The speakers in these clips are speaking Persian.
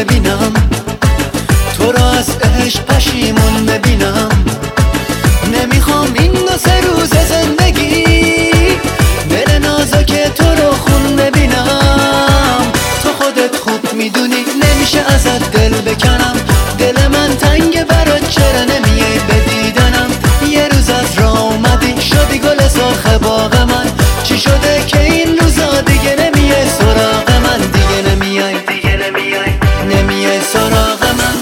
ببینم، تو را از عشق پشیمون ببینم. نمیخوام این 2-3 روز زندگی دل نازک تو رو خون ببینم. تو خودت خوب میدونی نمیشه ازت دل بکنم. دل من تنگ برات چرا نمیای به دیدنم؟ یه روز از راه اومدی شدی گل سرخ باغ من. چی شده که این روزا دیگه نمیای سراغ من؟ دیگه نمیای سراغ من.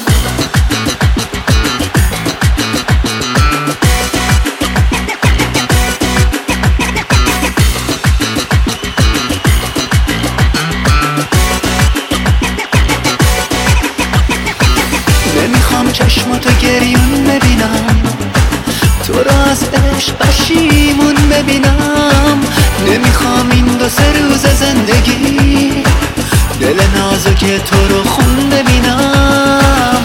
نمیخوام چشماتو گریون ببینم، تو را از عشق پشیمون ببینم. نمیخوام این 2-3 روز زندگی دل نازک تو رو خون ببینم.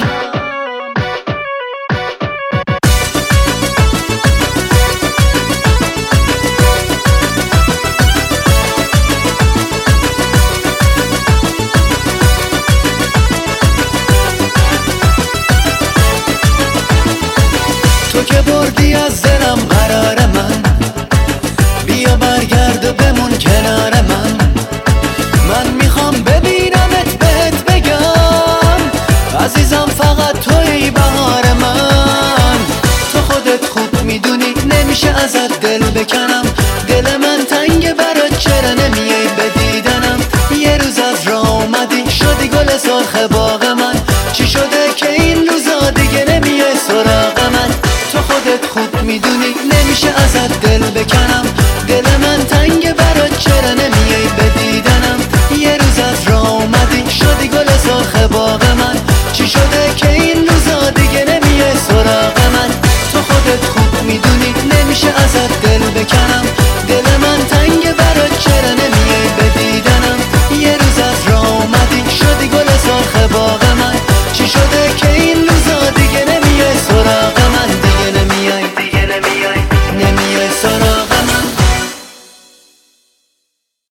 تو که بردی از دلم قرار من، بیا برگرد و بمون کنار من. من میخوام ببینمت بهت بگم عزیزم فقط توی بهار من. تو خودت خوب میدونی نمیشه ازت دل بکنم. دل من تنگ برات چرا نمیای به دیدنم؟ یه روز از راه اومدی شدی گل سرخ باغ من. چی شده که این روزا دیگه نمیای سراغ من؟ تو خودت خوب میدونی نمیشه ازت دل بکنم.